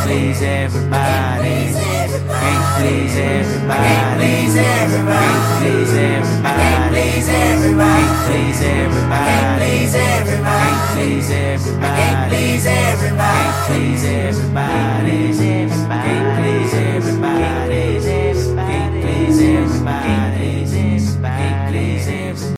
please everybody. Can't please everybody. Can't please everybody. Can't please everybody. Can't please everybody. Can't please everybody. Can't please everybody. Can't please everybody. Can't please everybody.